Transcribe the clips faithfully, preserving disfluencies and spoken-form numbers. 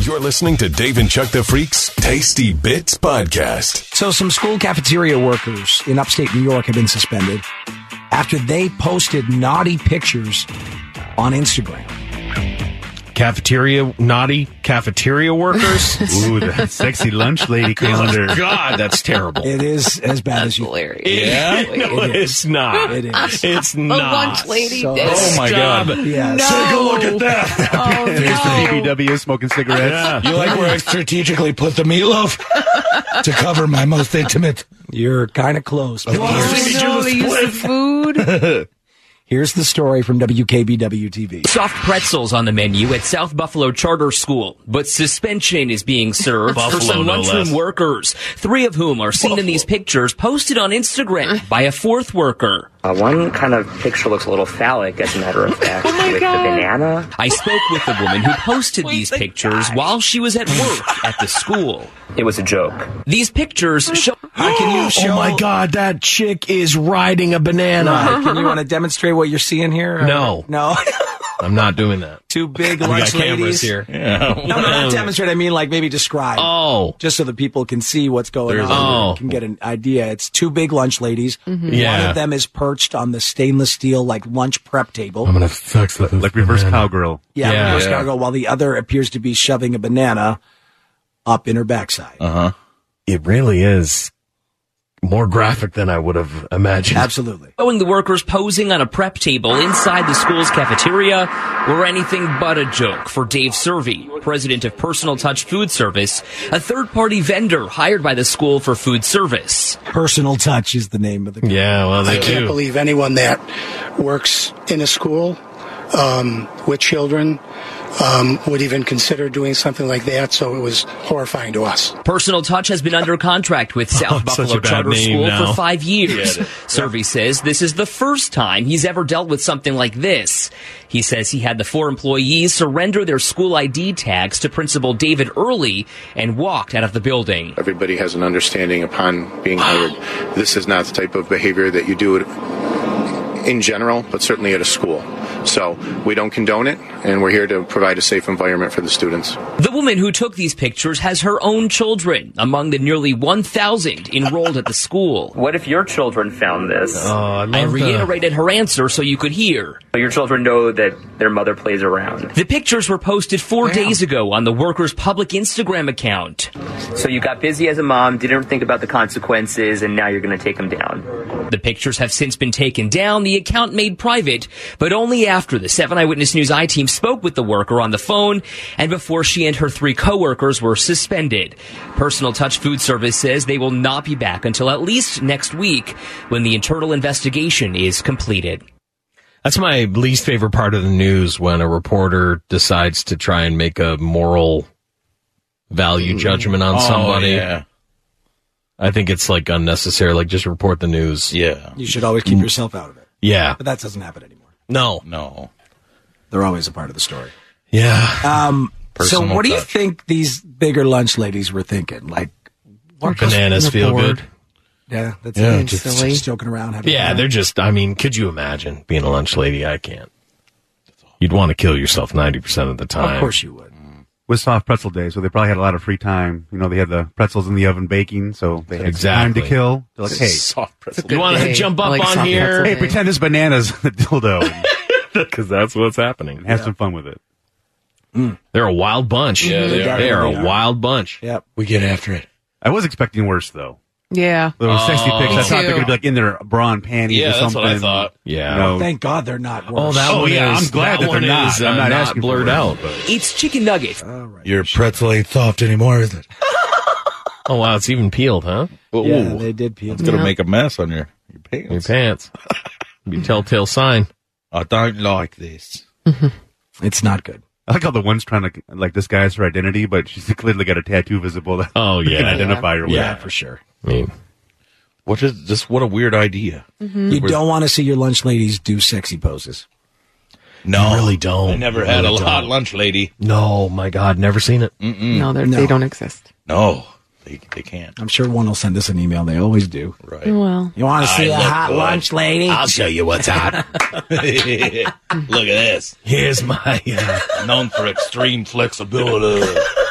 You're listening to Dave and Chuck the Freak's Tasty Bits Podcast. So some school cafeteria workers in upstate New York have been suspended after they posted naughty pictures on Instagram. Cafeteria, naughty cafeteria workers? Ooh, the sexy lunch lady calendar. God, that's terrible. It is as bad as you. Hilarious. Yeah? It No, is. it's not. It is. It's A not. lunch lady So- did. Oh my Stop. God. Yes. No. Take a look at that. Oh, There's the B B no. W smoking cigarettes. Yeah. You like where I strategically put the meatloaf to cover my most intimate? You're kind of close. But Oh, here's, No, they use the food. here's the story from W K B W T V. Soft pretzels on the menu at South Buffalo Charter School, but suspension is being served for Buffalo, some no lunchroom less. workers, three of whom are seen in these pictures posted on Instagram by a fourth worker. Uh, one kind of picture looks a little phallic, as a matter of fact, my with God. the banana. I spoke with the woman who posted Wait, these the pictures guy. while she was at work at the school. It was a joke. These pictures show... Hi, can you show? Oh my God, that chick is riding a banana. Hi, can you want to demonstrate what you're seeing here? or- No. No. I'm not doing that. Two big We got lunch cameras ladies. here. No, no, not demonstrate. I mean, like maybe describe. Oh. Just so the people can see what's going There's on. a- and can get an idea. It's two big lunch ladies. One Yeah. of them is perched on the stainless steel like lunch prep table. I'm going to have sex with Like reverse cowgirl. yeah, yeah. reverse Yeah. cargo, while the other appears to be shoving a banana up in her backside. Uh-huh. It really is more graphic than I would have imagined. Absolutely. Showing the workers posing on a prep table inside the school's cafeteria were anything but a joke for Dave Servey, president of Personal Touch Food Service, a third-party vendor hired by the school for food service. Personal Touch is the name of the company. Yeah, well, they I can't do. believe anyone that works in a school um, with children um, would even consider doing something like that. So it was horrifying to us. Personal Touch has been under contract with South Oh, such Buffalo a bad Charter name School now. for five years. Servey says this is the first time he's ever dealt with something like this. He says he had the four employees surrender their school I D tags to Principal David Early and walked out of the building. Everybody has an understanding upon being hired. This is not the type of behavior that you do in general, but certainly at a school. So we don't condone it, and we're here to provide a safe environment for the students. The woman who took these pictures has her own children among the nearly one thousand enrolled at the school. What if your children found this? Oh, I love I the- reiterated her answer so you could hear. Your children know that their mother plays around. The pictures were posted four days ago on the worker's public Instagram account. So you got busy as a mom, didn't think about the consequences, and now you're going to take them down. The pictures have since been taken down, the account made private, but only after the seven Eyewitness News I-team spoke with the worker on the phone and before she and her three coworkers were suspended. Personal Touch Food Service says they will not be back until at least next week when the internal investigation is completed. That's my least favorite part of the news, when a reporter decides to try and make a moral value judgment on somebody. Yeah. I think it's like unnecessary. Like, just report the news. Yeah. You should always keep yourself out of it. Yeah. But that doesn't happen anymore. No. No. They're always a part of the story. Yeah. Um, so Personal what do you touch. think these bigger lunch ladies were thinking? Like, what Bananas feel good. Yeah, that's Yeah, it. just- Just, just joking around. having Yeah, fun. they're just, I mean, could you imagine being a lunch lady? I can't. You'd want to kill yourself ninety percent of the time. Of course you would. Was soft pretzel day, so they probably had a lot of free time. You know, they had the pretzels in the oven baking, so they had Exactly. time to kill. They're like, hey, Soft pretzel. You want to day. jump I up like on soft here? pretzel hey, day. pretend this banana's a dildo Because that's what's happening. and have some fun with it. They're a wild bunch. Yeah, they are. They are They a are. wild bunch. Yep. We get after it. I was expecting worse, though. Yeah. Those sexy pics, I Me thought they too. could be like in their bra and panties Yeah, or that's something. what I thought. Yeah. You know, Thank God they're not worse. Oh, that Oh, one yeah, is, I'm glad that they're one not. is, I'm uh, not not asking for blurred it. out. But. It's chicken nuggets. All right. Your pretzel ain't soft anymore, is it? Oh, wow, it's even peeled, huh? Ooh, Yeah, they did peel. it's going to Yeah. make a mess on your, your pants. Your pants. Be a telltale sign. I don't like this. It's not good. I like how the one's trying to like disguise her identity, but she's clearly got a tattoo visible that Oh, they can yeah. identify her with. Yeah, for sure. I mean, What is just what a weird idea. You don't want to see your lunch ladies do sexy poses. No, You really don't. I never You had really a hot don't. lunch lady. no, my God, never seen it. No, they're, No. they don't exist. No, they they can't. I'm sure one will send us an email. They always do. Right. Well, You want to see I a look hot good. lunch lady? I'll show you what's hot. Look at this. Here's my. Uh, Known for extreme flexibility.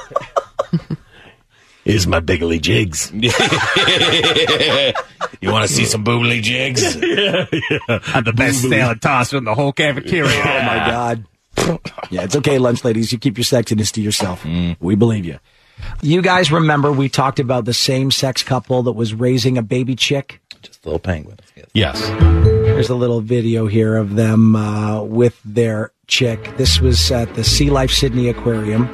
Here's my biggly jigs. You want to see some boobly jigs? yeah, yeah. I'm the best salad tosser in the whole cafeteria. Oh, my God. Yeah, it's okay, lunch ladies. You keep your sexiness to yourself. Mm. We believe you. You guys remember we talked about the same-sex couple that was raising a baby chick? Just little penguins. Yes. There's a little video here of them uh, with their chick. This was at the Sea Life Sydney Aquarium.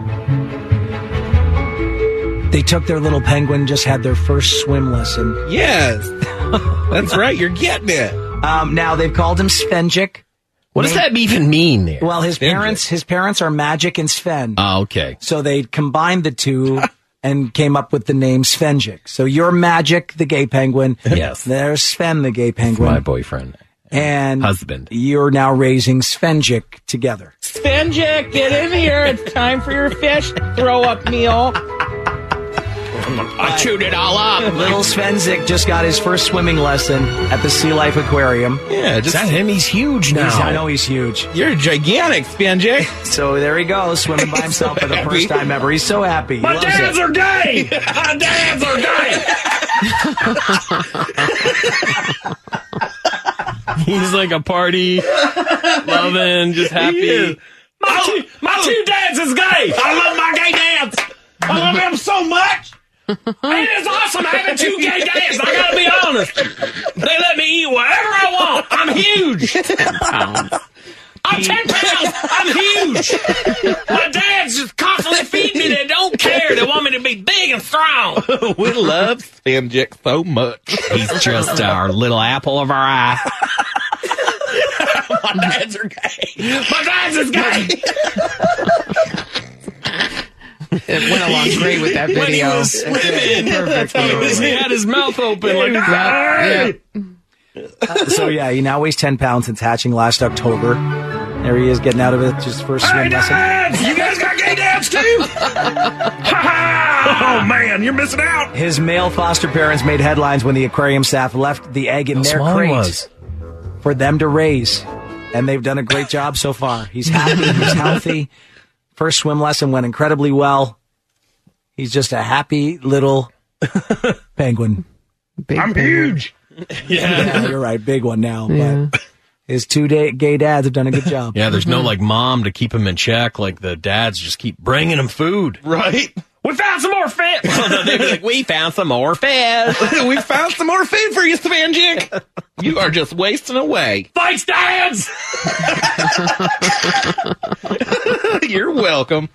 They took their little penguin, just had their first swim lesson. Yes. That's right. You're getting it. Um, now, they've called him Svenjik. What does that even mean there? Well, his Svenjik. parents his parents are Magic and Sven. Oh, okay. So they combined the two and came up with the name Svenjik. So you're Magic, the gay penguin. Yes. There's Sven, the gay penguin. My boyfriend. And husband. You're now raising Svenjik together. Svenjik, get in here. It's time for your fish throw up meal. I chewed it all up. Little Svenjik just got his first swimming lesson at the Sea Life Aquarium. Yeah, just Is that him? He's huge now. He's, I know he's huge. You're gigantic, Svenjik. So there he goes, swimming by himself for the first time ever. He's so happy. He My loves dads it. are gay. My dads are gay. He's like a party, loving, just happy. My two, my two dads is gay. I love my gay dads. I love them so much. It is awesome having two gay dads. I gotta be honest. They let me eat whatever I want. I'm huge. ten pounds. I'm ten pounds. I'm huge. My dad's just constantly feeding me. They don't care. They want me to be big and strong. We love Svenjik so much. He's just our little apple of our eye. My dads are gay. My dad's is gay. It went along great with that video. When he was swimming, that's how he was. He had his mouth open like Yeah. Uh, so yeah, he now weighs ten pounds since hatching last October. There he is getting out of it, just first swim Hey, lesson. dads! You guys got gay dads too? Oh man, you're missing out. His male foster parents made headlines when the aquarium staff left the egg in How their small he crate was. for them to raise. And they've done a great job so far. He's happy, he's healthy. First swim lesson went incredibly well. He's just a happy little penguin. Big I'm penguin. huge. Yeah, you're right. Big one now. Yeah. But his two da- gay dads have done a good job. Yeah, there's no like mom to keep him in check. Like the dads just keep bringing him food. Right? We found some more fish. They'd be like, we found some more fish. We found some more food for you, Svenjik. You are just wasting away. Thanks, dads. You're welcome.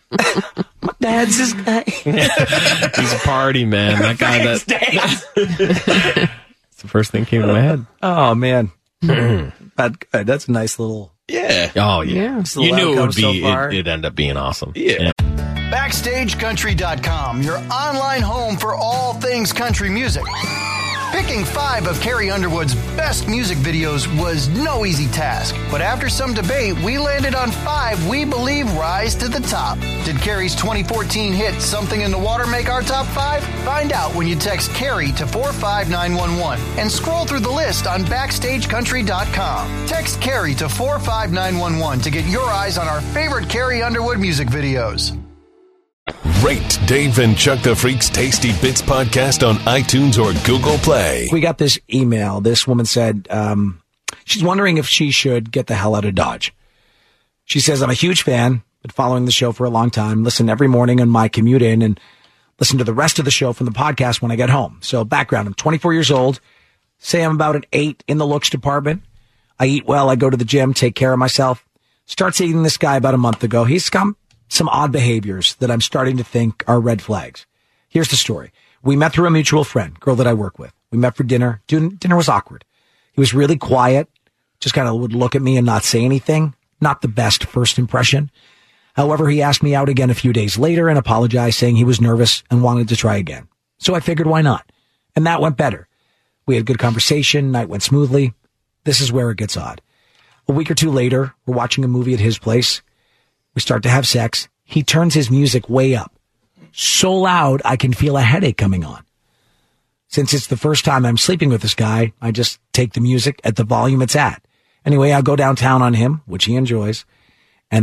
Dad's is gay. He's a party man. That guy. Thanks, That, dads. that's the first thing came to my head. Oh, man. But good. That's a nice little... Yeah. Oh yeah, Yeah. It's the you knew it outcome would be. so far. it, it'd end up being awesome. Yeah. Backstage Country dot com, your online home for all things country music. Picking five of Carrie Underwood's best music videos was no easy task, but after some debate, we landed on five we believe rise to the top. Did Carrie's twenty fourteen hit Something in the Water make our top five? Find out when you text Carrie to four five nine one one and scroll through the list on Backstage Country dot com. Text Carrie to four five nine one one to get your eyes on our favorite Carrie Underwood music videos. Rate Dave and Chuck the Freak's Tasty Bits podcast on iTunes or Google Play. We got this email. This woman said um, she's wondering if she should get the hell out of Dodge. She says, I'm a huge fan, been following the show for a long time, listen every morning on my commute in, and listen to the rest of the show from the podcast when I get home. So background, I'm twenty-four years old. Say I'm about an eight in the looks department. I eat well. I go to the gym, take care of myself. Start seeing this guy about a month ago. He's come some odd behaviors that I'm starting to think are red flags. Here's the story. We met through a mutual friend, girl that I work with. We met for dinner. Dinner was awkward. He was really quiet, just kind of would look at me and not say anything. Not the best first impression. However, he asked me out again a few days later and apologized, saying he was nervous and wanted to try again. So I figured, why not? And that went better. We had good conversation. Night went smoothly. This is where it gets odd. A week or two later, we're watching a movie at his place. We start to have sex. He turns his music way up. So loud, I can feel a headache coming on. Since it's the first time I'm sleeping with this guy, I just take the music at the volume it's at. Anyway, I go downtown on him, which he enjoys. And then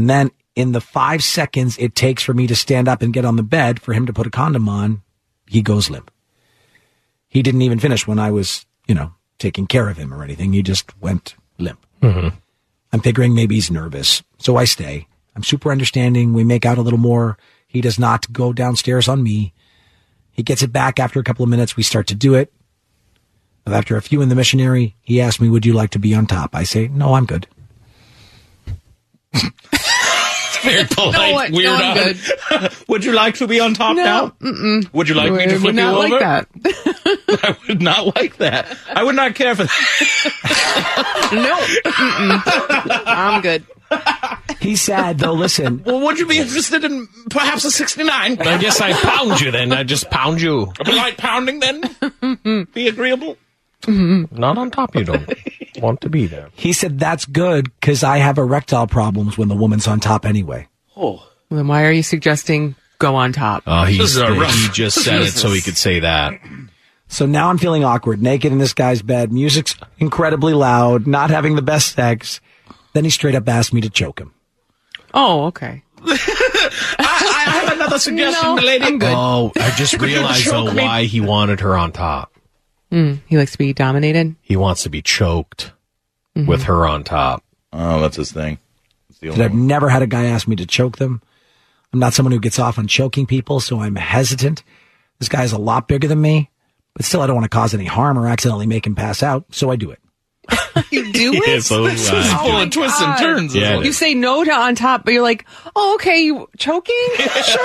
in the five seconds it takes for me to stand up and get on the bed for him to put a condom on, he goes limp. He didn't even finish when I was, you know, taking care of him or anything. He just went limp. Mm-hmm. I'm figuring maybe he's nervous, so I stay. I'm super understanding. We make out a little more. He does not go downstairs on me. He gets it back after a couple of minutes. We start to do it. But after a few in the missionary, he asked me, would you like to be on top? I say, no, I'm good. Very polite, No, weird. no, I'm good. Would you like to be on top No, now? mm-mm. Would you like me to Would flip you not over? like that. I would not like that. I would not care for that. No, mm-mm. I'm good. He's sad, though. Listen. Well, would you be interested in perhaps a sixty-nine? I guess I pound you then. I just pound you. A polite pounding then? Be agreeable? Not on top, you don't want to be there. He said, that's good because I have erectile problems when the woman's on top anyway. Oh. Then why are you suggesting go on top? Oh, he's, This is a rough- he just said it so he could say that. So now I'm feeling awkward, naked in this guy's bed. Music's incredibly loud, not having the best sex. Then he straight up asked me to choke him. Oh, okay. I, I have another suggestion, No, lady. I'm good. Oh, I just Could you realized choke though me? why he wanted her on top. Mm, he likes to be dominated. He wants to be choked with her on top. Oh, that's his thing. That's the But only I've one. never had a guy ask me to choke them. I'm not someone who gets off on choking people, so I'm hesitant. This guy's a lot bigger than me, but still I don't want to cause any harm or accidentally make him pass out, so I do it. You do it? Yeah, so, This is uh, full my of twists and God. turns. Yeah, isn't it? You say no to on top, but you're like, oh, okay, you choking? Sure.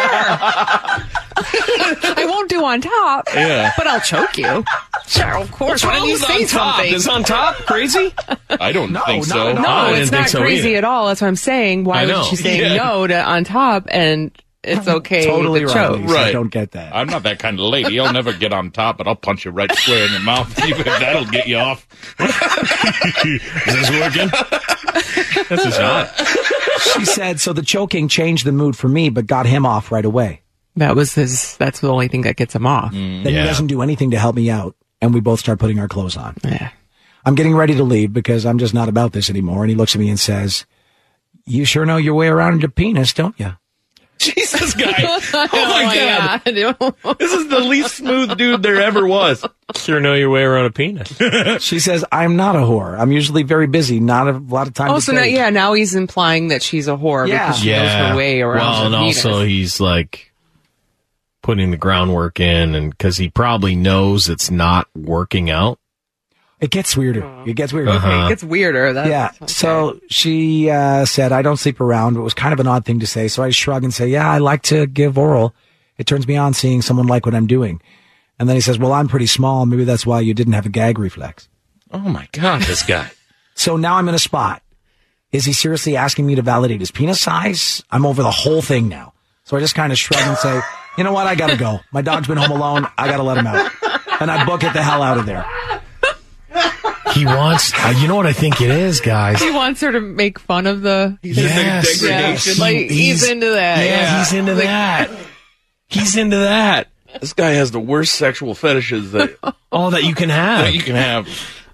I won't do on top, Yeah. but I'll choke you. Sure, of course. Why don't you say something? Is on top crazy? I don't No, think not so. at all. No, I didn't it's think not so crazy either. at all. That's what I'm saying. Why I would know. she say Yeah. no to on top and it's okay Totally to right. choke? Lisa. I Right. don't get that. I'm not that kind of lady. I'll never get on top, but I'll punch you right square in the mouth. See if that'll get you off. Is this working? This is not. She said, so the choking changed the mood for me, but got him off right away. That was his, that's the only thing that gets him off. Then Yeah. he doesn't do anything to help me out, and we both start putting our clothes on. Yeah. I'm getting ready to leave because I'm just not about this anymore, and he looks at me and says, you sure know your way around your penis, don't you? Jesus, guy. Oh, my God. God. This is the least smooth dude there ever was. Sure know your way around a penis. She says, I'm not a whore. I'm usually very busy, not a lot of time Oh, to so now, date. yeah, now he's implying that she's a whore Yeah. because she knows her way around well, her and penis. also he's like putting the groundwork in, and because he probably knows it's not working out. It gets weirder. It gets weirder. Uh-huh. It gets weirder. That's, Yeah. okay. So she uh, said, I don't sleep around. It was kind of an odd thing to say. So I shrug and say, yeah, I like to give oral. It turns me on seeing someone like what I'm doing. And then he says, well, I'm pretty small. Maybe that's why you didn't have a gag reflex. Oh, my God, this guy. So now I'm in a spot. Is he seriously asking me to validate his penis size? I'm over the whole thing now. So I just kind of shrug and say, you know what? I got to go. My dog's been home alone. I got to let him out. And I book it the hell out of there. He wants, uh, you know what I think it is, guys? He wants her to make fun of the. Yes. degradation. Yeah, like, he's into that. Yeah, Yeah. he's into that. He's into that. This guy has the worst sexual fetishes that, All that you can have. that you can have.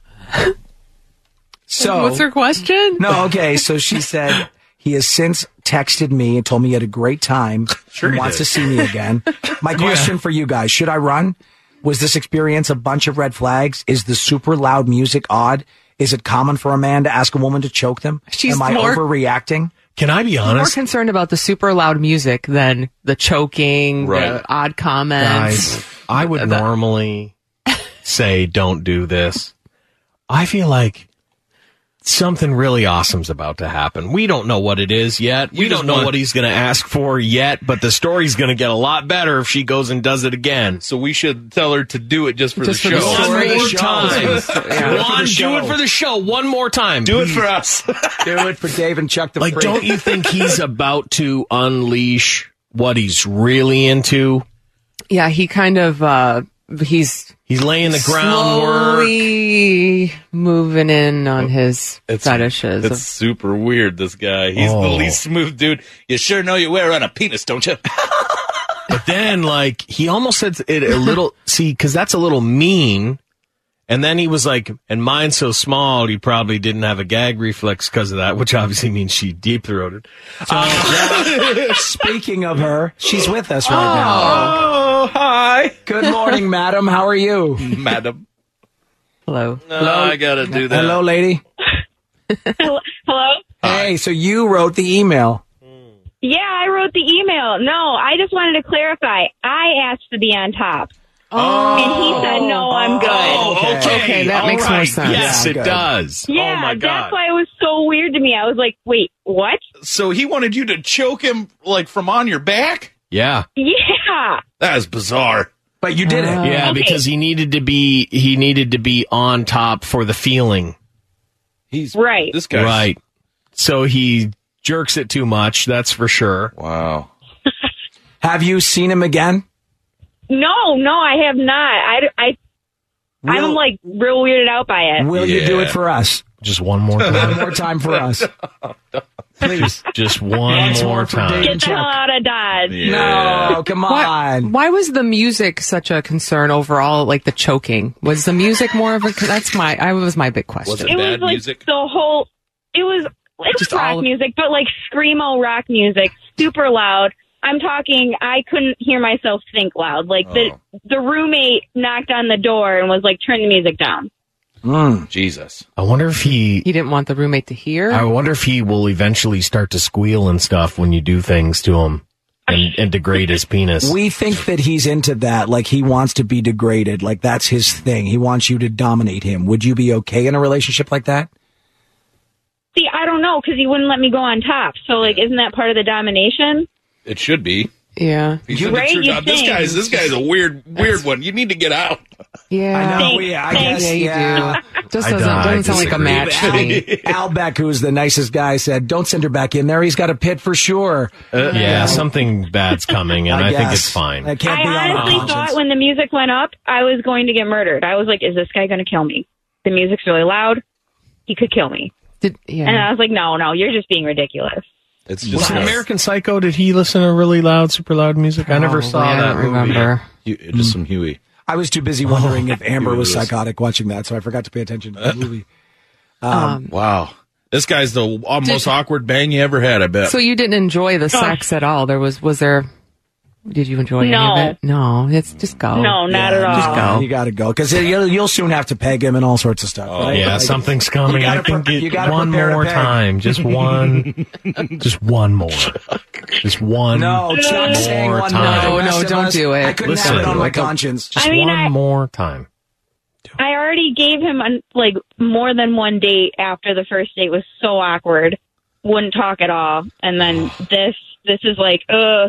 So What's her question? No, okay. So she said he has since texted me and told me he had a great time. Sure and he wants did. to see me again. My question for you guys, should I run? Was this experience a bunch of red flags? Is the super loud music odd? Is it common for a man to ask a woman to choke them? She's Am I more- overreacting? Can I be More honest? concerned about the super loud music than the choking, Right. the odd comments. Guys, I would normally say don't do this. I feel like something really awesome's about to happen. We don't know what it is yet. We You don't just know want- what he's going to ask for yet, but the story's going to get a lot better if she goes and does it again. So we should tell her to do it just for Just the for the show. story. One more show. time. Yeah. One, do it for the show. One more time. Do it for us. Do it for Dave and Chuck the Like, Freak. don't you think he's about to unleash what he's really into? Yeah, he kind of, uh, he's He's laying the groundwork. slowly moving in on his fetishes. It's super weird, this guy. He's Oh. the least smooth dude. You sure know you wear around a penis, don't you? But then, like, he almost said it a little, see, because that's a little mean. And then he was like, and mine's so small, he probably didn't have a gag reflex because of that, which obviously means she deep-throated. So, yeah, speaking of her, she's with us right now. Oh, hi. Good morning, madam. How are you? Madam. Hello. No, Hello? I gotta do that. Hello, lady. Hello? Hello? Hey, so you wrote the email. Yeah, I wrote the email. No, I just wanted to clarify. I asked to be on top. Oh. And he said, no, I'm good. Oh, okay. Okay, that All makes more right. sense. Yes, Yeah, it good. does. Yeah, oh, my that's God. why it was so weird to me. I was like, wait, what? So he wanted you to choke him, like, from on your back? Yeah. Yeah. That is bizarre. But you did it. Yeah, Okay. because he needed to be he needed to be on top for the feeling. He's Right. This guy. Right. So he jerks it too much, that's for sure. Wow. Have you seen him again? No, no, I have not. I, I, I'm Will- like real weirded out by it. Will you do Yeah. it for us? Just one more One time. more time for us. Please. Just one Once more more for time. Dave. Get the hell out of Dodge. No, come Why, on. why was the music such a concern overall? Like the choking, was the music more of a? That's my. I was my big question. Was It it was bad like music? the whole, it was, it was Just rock all of- music, but like screamo rock music, super loud. I'm talking, I couldn't hear myself think loud. Like the, the roommate knocked on the door and was like, turn the music down. Mm. Jesus. I wonder if he He didn't want the roommate to hear. I wonder if he will eventually start to squeal and stuff when you do things to him and, and degrade his penis. We think that he's into that. Like he wants to be degraded. Like that's his thing. He wants you to dominate him. Would you be okay in a relationship like that? See, I don't know, because he wouldn't let me go on top. So like, isn't that part of the domination? It should be. yeah, He's You- in the right, church. you Uh, This think. guy's this guy's a weird weird one. You need to get out. yeah. I know. Thanks, we, I thanks. guess, Yeah, you yeah. do. Just I doesn't don't- I doesn't sound like a disagree. match to me. Al, Al Beck, who's the nicest guy, said, don't send her back in there. He's got a pit for sure. Uh, yeah, something bad's coming, and I, think guess. it's fine. That can't I be on our honestly conscience. thought when the music went up, I was going to get murdered. I was like, is this guy going to kill me? The music's really loud. He could kill me. Did, And yeah. I was like, no, no, you're just being ridiculous. It's Was just it American Psycho? Did he listen to really loud, super loud music? I never saw Probably, I that don't movie. remember. Hu- just some Huey. I was too busy wondering if Amber Huey was Lewis. psychotic watching that, so I forgot to pay attention to the movie. Um, Wow. This guy's the uh, most awkward bang you ever had, I bet. so you didn't enjoy the sex at all? There was was there? Did you enjoy No. any of it? No. It's just go. No, not at Just all. go. You got to go because you'll, you'll soon have to peg him and all sorts of stuff. right? Yeah, Like, something's coming. you I gotta can pre- you get gotta one prepare to more peg. time. Just one. Just one more. Just one. No, Chuck's more saying one time. more. No, The no, rest of don't us, do it. I couldn't Listen, have it on my like a- conscience. Just I mean, one I- more time. I already gave him an, like more than one date after the first date was so awkward. Wouldn't talk at all. And then this, this is like, uh,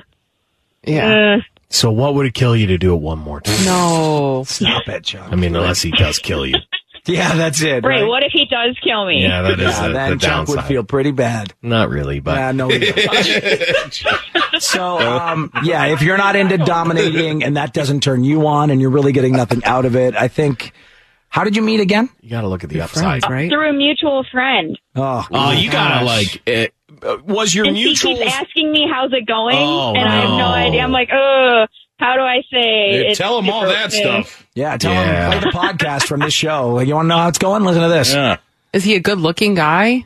Yeah. uh, So what would it kill you to do it one more time? No. Stop it, Chuck. I mean, unless he does kill you. Yeah, that's it. right, Right. what if he does kill me? Yeah, that is Yeah, the, then the Chuck would downside. feel pretty bad. Not really, but Yeah, no. he doesn't. So, um, yeah, if you're not into dominating and that doesn't turn you on and you're really getting nothing out of it, I think. How did you meet again? you got to look at the upside. Friends, right? Through a mutual friend. Oh, Oh, you gotta gosh. like. It, uh, was your And mutual? he keeps asking me, how's it going? Oh, and I have no no. idea. I'm like, oh, how do I say? Yeah, it's tell him all super- that yeah. stuff. yeah. Tell Yeah. him play the podcast from this show. Like, you want to know how it's going? Listen to this. Yeah. Is he a good looking guy?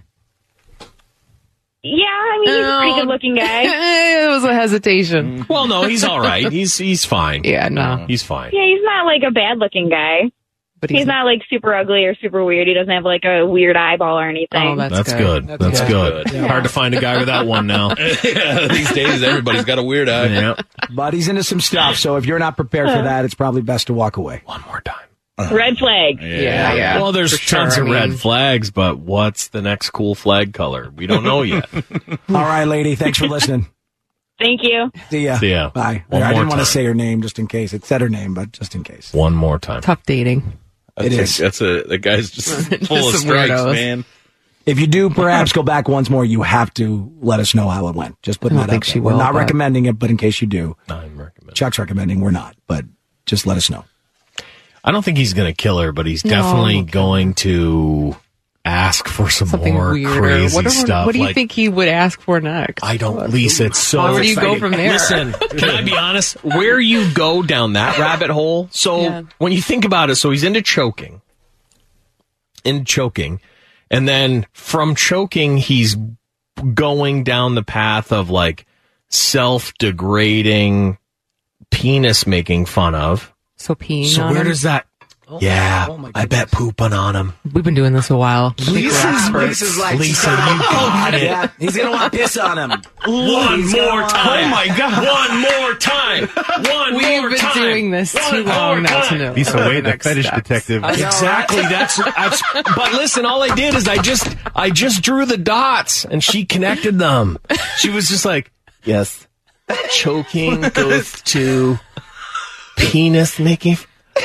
Yeah, I mean, he's a pretty No. good looking guy. it was a hesitation. Well, no, he's all right. He's he's fine. Yeah, no. He's fine. Yeah, he's not like a bad looking guy. But He's not like super ugly or super weird. He doesn't have like a weird eyeball or anything. Oh, that's, That's good. good. That's, That's good. good. Hard to find a guy with that one now. Yeah, these days, everybody's got a weird eye. Yeah. But he's into some stuff. So if you're not prepared for that, it's probably best to walk away. One more time. Red flag. Yeah, yeah. Well, there's For sure, tons I of red mean- flags, but what's the next cool flag color? We don't know yet. All right, lady. Thanks for listening. Thank you. See ya. See ya. Bye. One I more didn't want time. to say her name just in case. It said her name, but just in case. One more time. Tough dating. It That's is. A, that's a the guy's just full of Some strikes, weirdos. man. If you do perhaps go back once more, you have to let us know how it went. Just putting I don't that think out there. she We're will, not but- recommending it, but in case you do, I'm recommending. Chuck's recommending. We're not, but just let us know. I don't think he's going to kill her, but he's No, definitely okay. going to ask for some Something more weirder. crazy What, do- stuff. what do you like, think he would ask for next? I don't, Lisa, it's so Where do you go exciting. from there? Listen, can I be honest? Where you go down that rabbit hole? So Yeah. when you think about it, so he's into choking. in choking. And then from choking, he's going down the path of like self-degrading penis making fun of. So peeing So on where him? does that... Yeah, oh my I bet pooping on him. We've been doing this a while. I think we're Lisa's, experts. Lisa's like, Lisa, you got it. Yeah, he's going to want to piss on him. One He's more gonna- time. Oh my God. One more time. One We've more been time. doing this One too long more now to time. know. Lisa the Wade, the next fetish steps. detective. I know, Exactly. right? That's, that's. But listen, all I did is I just, I just drew the dots, and she connected them. She was just like, "Yes, choking goes to penis making."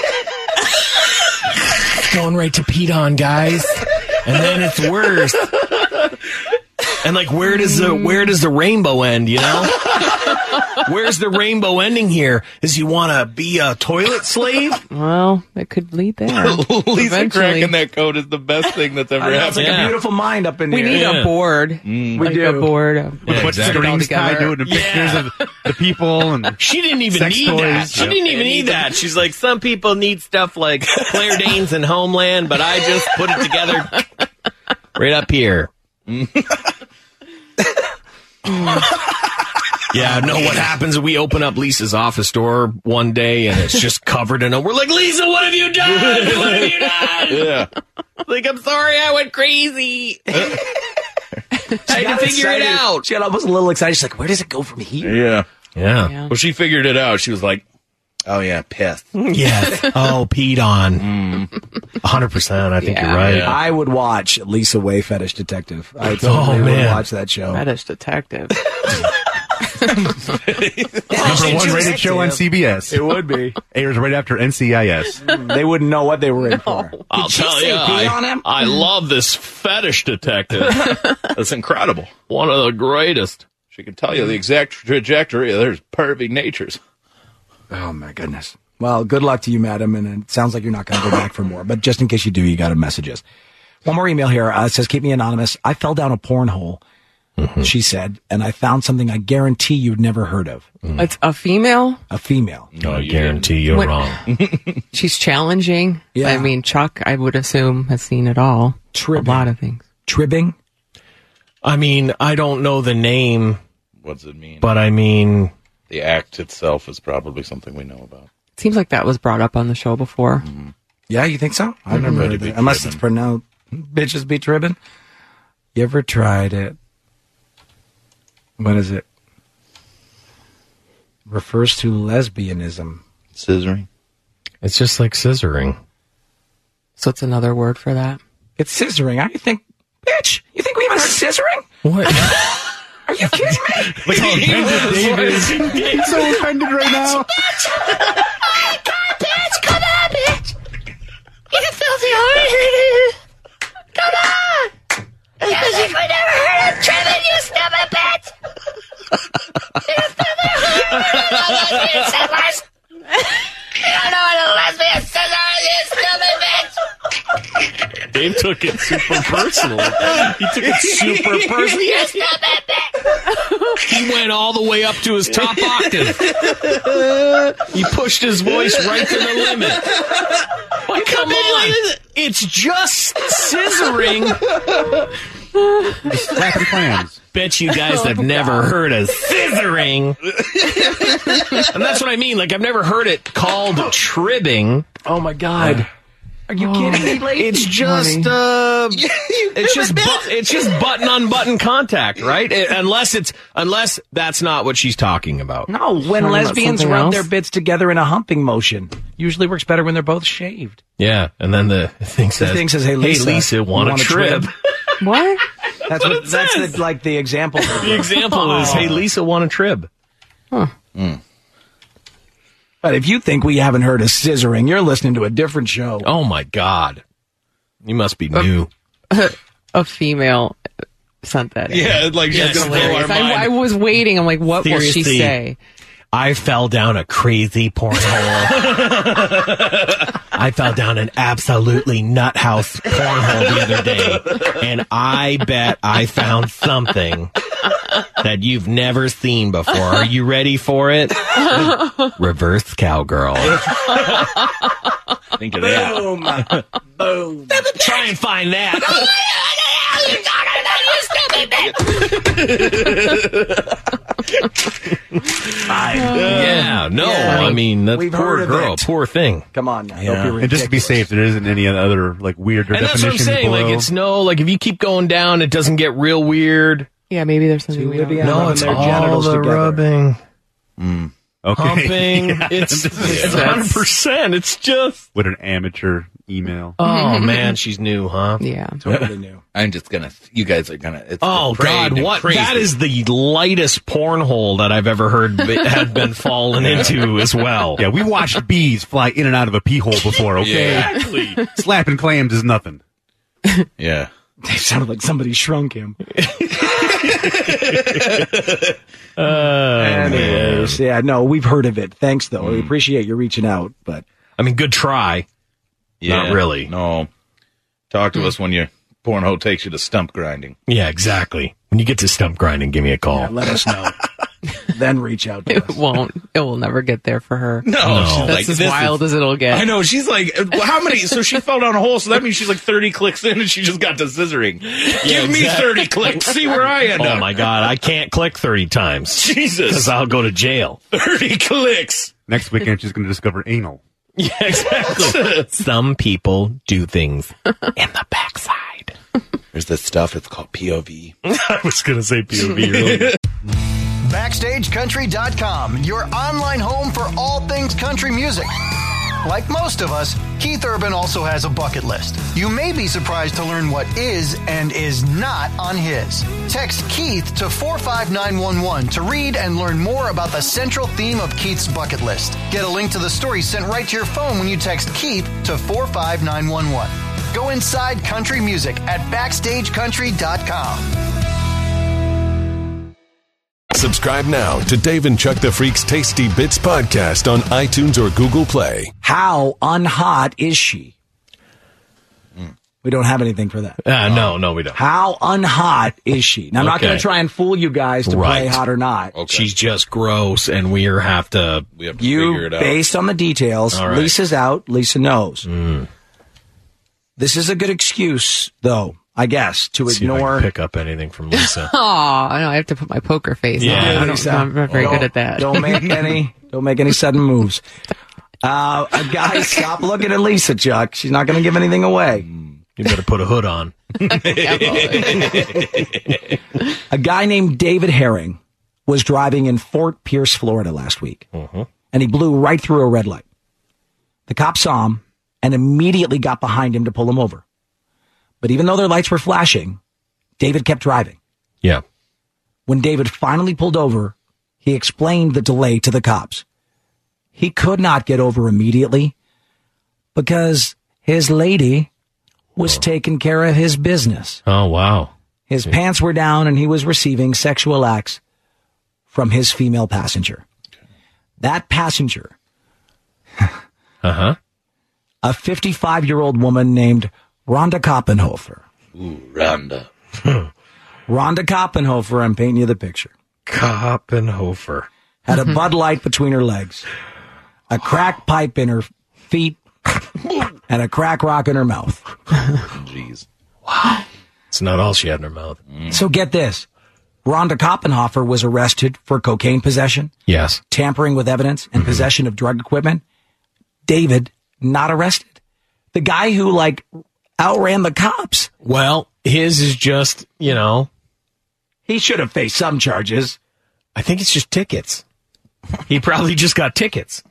Going right to Pete on, guys, and then it's worse. And like, where does the where does the rainbow end? You know, where's the rainbow ending here? Does he want to be a toilet slave? Well, it could lead there. Lisa Eventually. cracking that code is the best thing that's ever I know, it's happened. like Yeah. a beautiful mind up in We here. need Yeah. a board. We like do. a board. Of, With a bunch exactly. of screens Put it all tied to it together. and pictures of the people and She didn't even Sex need toys. that. She Yeah. didn't even need that. She's like, some people need stuff like Claire Danes and Homeland, but I just put it together right up here. Yeah, no, what happens if we open up Lisa's office door one day and it's just covered in a... We're like, Lisa, what have you done? What have you done? Yeah. Like, I'm sorry, I went crazy. I had to got figure it excited. out. She got almost a little excited. She's like, where does it go from here? Yeah. Yeah. Yeah. Well, she figured it out. She was like, oh, yeah, pissed. Yes. Oh, peed on. one hundred percent. I think Yeah. you're right. Yeah. I would watch Lisa Way Fetish Detective. I totally would man. watch that show. Fetish detective. number one rated show on C B S. It would be. Airs right after N C I S. They wouldn't know what they were in for. I'll Did she tell say you, pee on I, him? I love this fetish detective. That's incredible. One of the greatest. She can tell you the exact trajectory of their pervy natures. Oh, my goodness. Well, good luck to you, madam. And it sounds like you're not going to go back for more. But just in case you do, you got to message us. One more email here. Uh, it says, keep me anonymous. I fell down a porn hole, she said, and I found something I guarantee you'd never heard of. It's a female. A female. No, I guarantee you're What- wrong. She's challenging. Yeah. I mean, Chuck, I would assume, has seen it all. Tribbing. A lot of things. Tribbing? I mean, I don't know the name, What does it mean? but I mean, The act itself is probably something we know about. Seems like that was brought up on the show before. Yeah, you think so? I've never heard of be that. Unless tribbing. it's pronounced bitches be tribbing. You ever tried it? What is it? Refers to lesbianism. Scissoring. it's just like scissoring. So it's another word for that. It's scissoring. How do you think? Bitch, you think we haven't heard scissoring? What? Are you kidding me? Look how offended Dave is. He's so offended right now. Bitch, come on, bitch! You filthy whore! Come on! You think we never heard of trimming, you stupid bitch! You filthy whore! Lesbian scissors! You don't know what a lesbian scissor is, you stupid bitch! Dave took it super personal. He took it super personal. You stupid bitch! He went all the way up to his top octave. He pushed his voice right to the limit. Like, come on. It's just scissoring. Slapping clams. Bet you guys have never heard of scissoring. And that's what I mean. Like, I've never heard it called tribbing. Oh my God. Are you kidding me, lady? It's just, uh, it's just, bu- it's just button on button contact, right? It- unless it's, unless that's not what she's talking about. No, when Talking about lesbians something rub else? their bits together in a humping motion, usually works better when they're both shaved. Yeah, and then the thing says, thing says, "Hey, Lisa, hey, Lisa you want a want a trib?" trib? What? That's what. That's the, like the example. The example is, "Hey, Lisa want a trib?" But if you think we haven't heard of scissoring, you're listening to a different show. Oh my God, you must be new. A female sent that in. Yeah, like she's Yes, going to blow our Hilarious. mind. I, I was waiting. I'm like, what will she Seriously. say? I fell down a crazy porn hole. I fell down an absolutely nut house porn hole the other day, and I bet I found something that you've never seen before. Are you ready for it? Reverse cowgirl. Think of that. Boom. Boom. Try and find that. I, yeah, no, yeah, I mean, that's we've poor heard of girl, it. poor thing. Come on now. Yeah. Don't be And just to be ridiculous. safe, there isn't any other like weirder And that's what I'm definitions saying. below. Like, it's no, like, if you keep going down, it doesn't get real weird. Yeah, maybe there's something we don't Libya know. No, rubbing it's their all genitals the together. rubbing, Mm. Okay. humping. Yeah. It's it's one hundred percent. It's just. With an amateur email. Oh, man, she's new, huh? Yeah. Totally new. I'm just gonna. You guys are gonna. It's Oh, depraved God, and what? crazy. That is the lightest porn hole that I've ever heard be- had been fallen into as well. Yeah, we watched bees fly in and out of a pee hole before, okay? Exactly. Slapping clams is nothing. Yeah. They sounded like somebody shrunk him. Uh, Anyways, yeah, no, we've heard of it. Thanks, though. Mm. We appreciate you reaching out, but I mean, good try. Yeah. Not really. No. Talk to us when your porno takes you to stump grinding. Yeah, exactly. When you get to stump grinding, give me a call. yeah, let us know. Then reach out to It us. won't. It will never get there for her. No, No. she's That's like, as this wild is- as it'll get. I know. She's like, well, how many? So she fell down a hole. So that means she's like thirty clicks in, and she just got to scissoring. Give me exactly. thirty clicks. See where I end Oh, up. my God. I can't click thirty times. Jesus, Because I'll go to jail. thirty clicks. Next weekend, she's going to discover anal. Yeah, exactly. Some people do things in the backside. There's this stuff. It's called P O V. I was going to say P O V earlier. Backstage Country dot com, your online home for all things country music. Like most of us, Keith Urban also has a bucket list. You may be surprised to learn what is and is not on his. Text Keith to four five nine one one to read and learn more about the central theme of Keith's bucket list. Get a link to the story sent right to your phone when you text Keith to four five nine one one. Go inside country music at Backstage Country dot com. Subscribe now to Dave and Chuck the Freak's Tasty Bits podcast on iTunes or Google Play. How unhot is she? We don't have anything for that. Uh, no, no, we don't. How unhot is she? Now, I'm not Okay. going to try and fool you guys to play Right. hot or not. Okay. She's just gross, and we have to. We have to figure You, it out. based on the details, All right. Lisa's out, Lisa knows. Mm. This is a good excuse, though, I guess, to See if I ignore. can pick up anything from Lisa. Oh, I know. I have to put my poker face Yeah, on. I don't, Lisa. I'm not very Don't- good at that. Don't make any. Don't make any sudden moves. Uh, guys, stop looking at Lisa, Chuck. She's not going to give anything away. You better put a hood on. A guy named David Herring was driving in Fort Pierce, Florida last week, Mhm. and he blew right through a red light. The cops saw him and immediately got behind him to pull him over. But even though their lights were flashing, David kept driving. Yeah. When David finally pulled over, he explained the delay to the cops. He could not get over immediately because his lady was taking care of his business. Oh, wow. His pants were down and he was receiving sexual acts from his female passenger. That passenger, Uh-huh. a fifty-five-year-old woman named Rhonda Koppenhofer. Ooh, Rhonda. Rhonda Koppenhofer, I'm painting you the picture. Koppenhofer. Had a Bud Light between her legs, a crack pipe in her feet, and a crack rock in her mouth. Jeez. It's not all she had in her mouth. So get this. Rhonda Koppenhofer was arrested for cocaine possession, Yes. tampering with evidence, and possession of drug equipment. David, not arrested. The guy who, like, outran the cops. Well, his is just, you know, He should have faced some charges. I think it's just tickets. He probably just got tickets.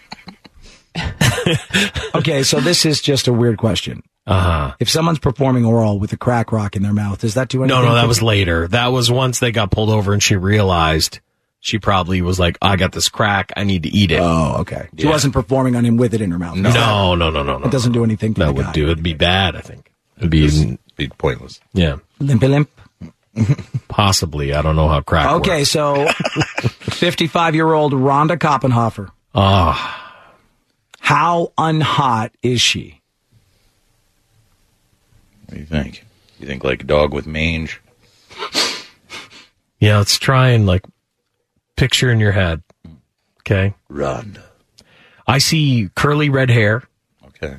Okay, so this is just a weird question. Uh-huh. If someone's performing oral with a crack rock in their mouth, does that do anything? No, no, that for- was later. That was once they got pulled over and she realized she probably was like, I got this crack. I need to eat it. Oh, okay. She Yeah. wasn't performing on him with it in her mouth. No, no, no, no, no. It doesn't do anything for That the would guy. do. It'd be bad, I think. It'd be, Be pointless. yeah, Limpy limp. possibly. I don't know how crack Okay, works. so fifty-five-year-old Rhonda Koppenhofer. Ah. How unhot is she? What do you think? You think like a dog with mange? Yeah, let's try and like picture in your head. Okay. Rhonda. I see curly red hair. Okay.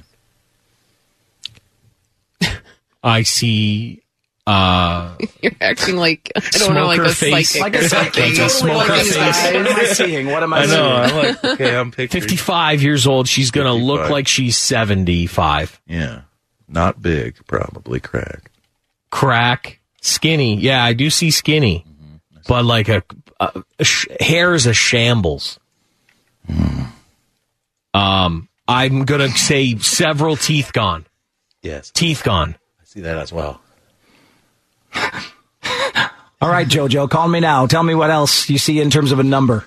I see uh You're acting like, I don't know, like a face. psychic. Like a psychic. Like a smoker face. What am I seeing? What am I, I seeing? know. I'm like, okay, I'm picturing. fifty-five years old. She's going to look fifty-five. like she's seventy-five. Yeah. Not big, probably crack. Crack. Skinny. Yeah, I do see skinny. Mm-hmm. But like a, a, a sh- hair is a shambles. Mm. Um, I'm going to say several teeth gone. Yes. Teeth gone. I see that as well. All right, JoJo, call me now. Tell me what else you see in terms of a number.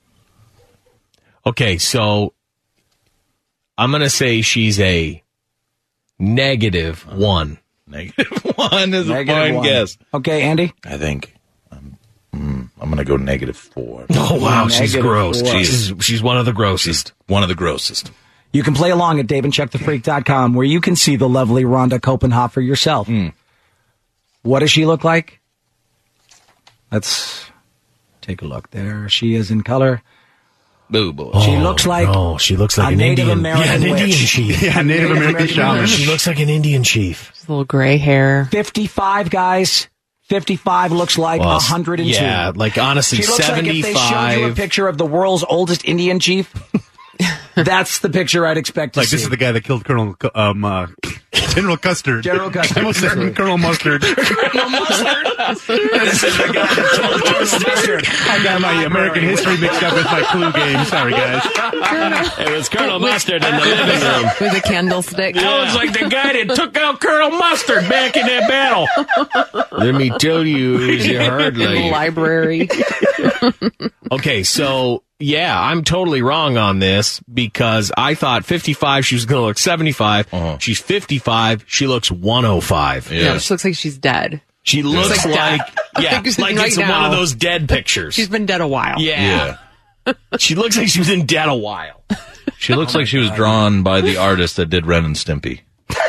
Okay, so I'm going to say she's a negative one. Negative one is Negative a fine one. guess. Okay, Andy? I think um, mm, I'm going to go negative four. Oh, wow, she's Negative gross. four. She's, she's one of the grossest. One of the grossest. You can play along at Dave and Check The Freak dot com where you can see the lovely Rhonda Koppenhofer yourself. Mm. What does she look like? Let's take a look. There she is in color. Boo boy. She Oh, looks like no, she looks like a an Native Indian, American yeah, an Indian witch. chief. Yeah, Native American shaman. She looks like an Indian chief. Just a little gray hair. fifty-five, guys. fifty-five looks like Well, one hundred two. yeah, like, honestly, she looks seventy-five. Like if they showed you a picture of the world's oldest Indian chief, that's the picture I'd expect to Like, see. this is the guy that killed Colonel, Cu- um, uh, General Custard. General Custard. I almost said Colonel Mustard. Colonel Mustard. This is the guy that killed Colonel Mustard. I got my American history mixed up with my Clue game. Sorry, guys. It was Colonel Mustard in the living room. With a candlestick. Sounds like the guy that took out Colonel Mustard back in that battle. Let me tell you, it's In the hardly. library. Okay, so yeah, I'm totally wrong on this because I thought fifty-five she was going to look seventy-five. Uh-huh. She's fifty-five. She looks one oh five. Yeah. Yeah, she looks like she's dead. She looks Looks like like, dead. yeah, Like like right it's now. one of those dead pictures. She's been dead a while. yeah. She looks like she was in dead a while. She looks like she was drawn by the artist that did Ren and Stimpy.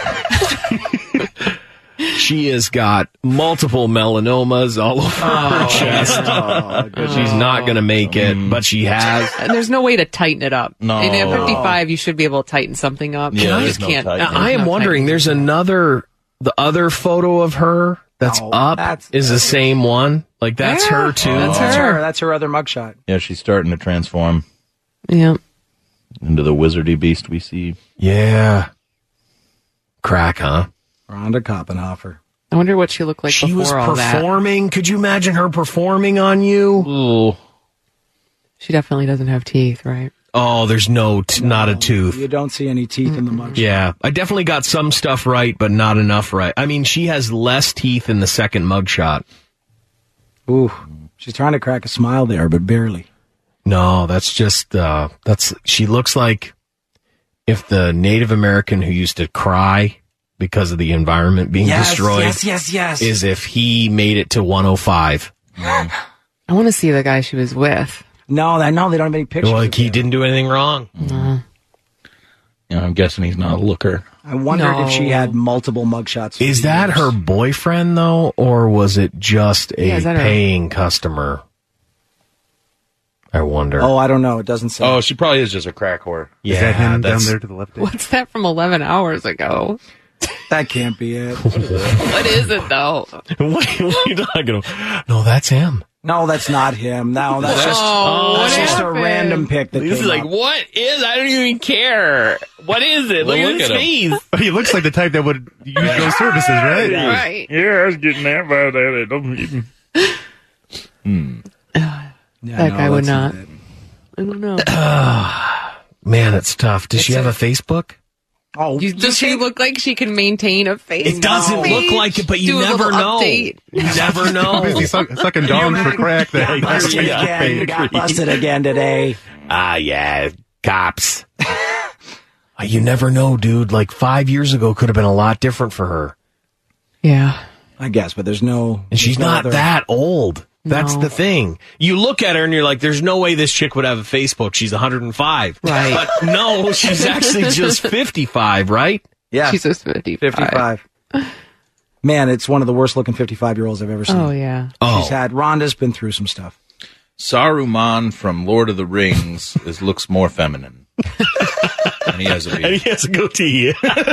She has got multiple melanomas all over her chest. She's not going to make it, but she has. And there's no way to tighten it up. No. And at fifty-five, you should be able to tighten something up. Yeah, you there's just no can't. tightening. Now, I am no wondering, tightening. there's another, the other photo of her that's No, up that's- is the same one. Like, that's Yeah. her too. That's That's her. her. That's her other mugshot. Yeah, she's starting to transform Yeah. into the wizardy beast we see. Yeah. Crack, huh? Rhonda Koppenhofer. I wonder what she looked like She before was all that. performing. Could you imagine her performing on you? Ooh. She definitely doesn't have teeth, right? Oh, there's no, t- not a tooth. You don't see any teeth in the mugshot. Yeah, I definitely got some stuff right, but not enough right. I mean, she has less teeth in the second mugshot. Ooh, she's trying to crack a smile there, but barely. No, that's just, uh, that's, she looks like if the Native American who used to cry because of the environment being Yes, destroyed yes, yes, yes. is if he made it to one oh five. I want to see the guy she was with. No, I know they don't have any pictures. Well, of like he him. didn't do anything wrong. No. You know, I'm guessing he's not a looker. I wondered No. if she had multiple mugshots. for Is the that years. her boyfriend though, or was it just a Yeah, is that her- paying customer? I wonder. Oh, I don't know. It doesn't say. Oh, she probably is just a crack whore. yeah, Is that him down that's- there to the left? Dave? What's that from eleven hours ago? That can't be it. What is it, though? what, what are you talking about? No, that's him. No, that's not him. No, that's just, Oh, that's what just a happened? random pic that This came is like, up. what is? I don't even care. What is it? Look, Well, at look his at him. face. He looks like the type that would use those services, right? Right. Yeah, I was getting that by that. It doesn't even. Yeah, That no, guy would that's not. I don't know. Man, it's tough. Does she have a Facebook? Oh, You, does she look like she can maintain a face? It doesn't look like it, but you Do a never little know. update. You never know. Busy suck, sucking dongs for crack. That got busted again. You got busted again today. Ah, yeah, cops. Uh, you never know, dude. Like five years ago could have been a lot different for her. Yeah. I guess, but there's no. And she's there's no not other- that old. That's No. the thing. You look at her and you're like, there's no way this chick would have a Facebook. She's one hundred five. Right. But no, she's actually just fifty-five, right? Yeah. She's just fifty-five. fifty-five. Man, it's one of the worst looking fifty-five-year-olds I've ever seen. Oh, yeah. Oh. She's had, Rhonda's been through some stuff. Saruman from Lord of the Rings is looks more feminine. And he has a beard. And he has a goatee.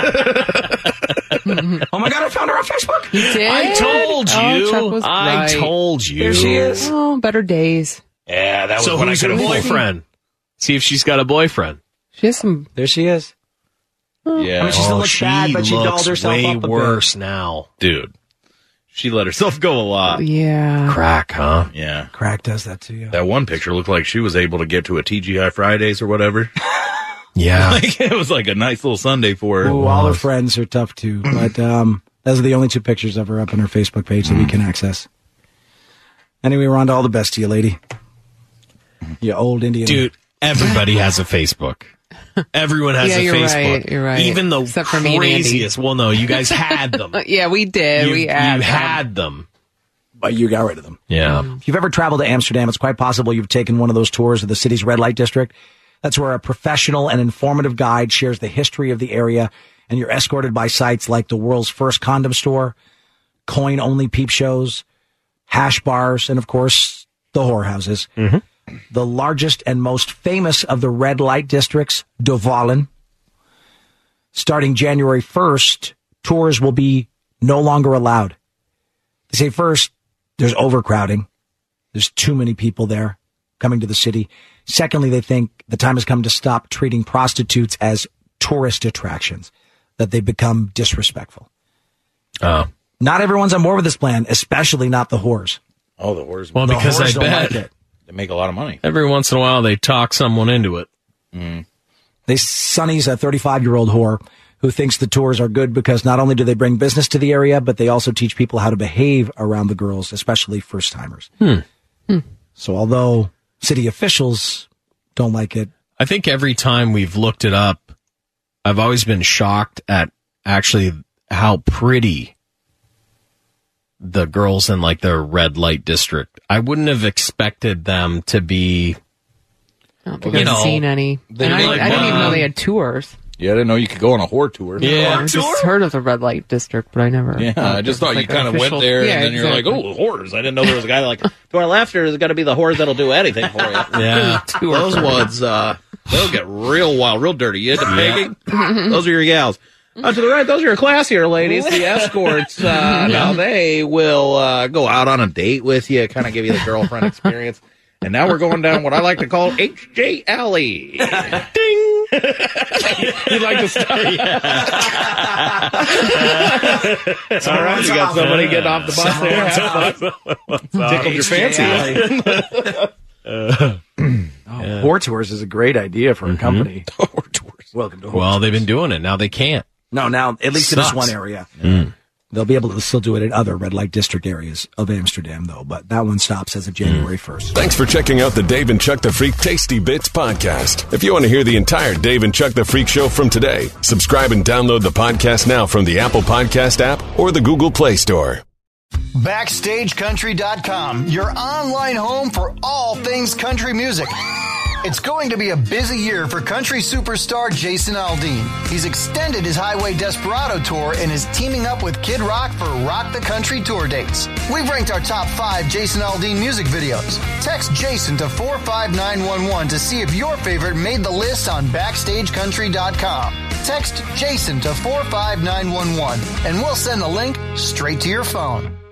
Oh my God, I found her on Facebook. You did? I told Oh, you. Chuck was I right. told you. There she is. Oh, better days. Yeah, that was So when I who's could her have boyfriend? See if she's got a boyfriend. She has some. There she is. Yeah. I mean, she still Oh, looks she bad, but she looks dolled herself way up a bit. worse now. Dude. She let herself go a lot. Yeah. Crack, huh? Yeah. Crack does that to you. That one picture looked like she was able to get to a T G I Fridays or whatever. Yeah. Like, it was like a nice little Sunday for her. Ooh, all her friends are tough too. But um, those are the only two pictures of her up on her Facebook page that we can access. Anyway, Rhonda, all the best to you, lady. You old Indian. Dude, everybody has a Facebook. Everyone has Yeah, a you're Facebook. right, you're right. Even the Except for me and Andy. craziest. Well, no, you guys had them. Yeah, we did. you, we had. you had them. But you got rid of them. Yeah. If you've ever traveled to Amsterdam, it's quite possible you've taken one of those tours of the city's red light district. That's where a professional and informative guide shares the history of the area, and you're escorted by sites like the world's first condom store, coin-only peep shows, hash bars, and, of course, the whorehouses. Mm-hmm. The largest and most famous of the red light districts, De Wallen. Starting January first, tours will be no longer allowed. They say first, there's overcrowding. There's too many people there coming to the city. Secondly, they think the time has come to stop treating prostitutes as tourist attractions, that they become disrespectful. Oh. Not everyone's on board with this plan, especially not the whores. Oh, the whores. Well, The because I whores don't bet like it. They make a lot of money. every once in a while they talk someone into it. Mm. They, Sonny's a thirty-five-year-old whore who thinks the tours are good because not only do they bring business to the area, but they also teach people how to behave around the girls, especially first-timers. Hmm. Hmm. So although city officials don't like it, I think every time we've looked it up, I've always been shocked at actually how pretty the girls in like the red light district. I wouldn't have expected them to be. I don't think You I've know, seen any. they And I, like, I didn't even know um, they had tours. Yeah, I didn't know you could go on a whore tour. Yeah. I just heard of the red light district, but I never. Yeah, I just thought Like you kind of official- went there Yeah, and then exactly. you're like, oh, whores. I didn't know there was a guy like, to our left, there's got to be the whore that'll do anything for you. Yeah. Those ones, uh, they'll get real wild, real dirty. You into pegging? Those are your gals. Uh, to the right, those are your classier ladies, the escorts. Uh, now they will uh, go out on a date with you, kind of give you the girlfriend experience. And now we're going down what I like to call H J Alley. Ding! You'd like to start? All right, you got somebody getting off the bus there. Have fun. Tickled your fancy. oh, whore tours is a great idea for a company. Whore tours. Welcome to whore Well, tours. they've been doing it. Now they can't. No, now, at least in this Sucks. one area. Mm. They'll be able to still do it in other red light district areas of Amsterdam, though. But that one stops as of January first. Thanks for checking out the Dave and Chuck the Freak Tasty Bits podcast. If you want to hear the entire Dave and Chuck the Freak show from today, subscribe and download the podcast now from the Apple Podcast app or the Google Play Store. Backstage Country dot com, your online home for all things country music. It's going to be a busy year for country superstar Jason Aldean. He's extended his Highway Desperado tour and is teaming up with Kid Rock for Rock the Country tour dates. We've ranked our top five Jason Aldean music videos. Text Jason to four five nine one one to see if your favorite made the list on Backstage Country dot com. Text Jason to four five nine one one and we'll send the link straight to your phone.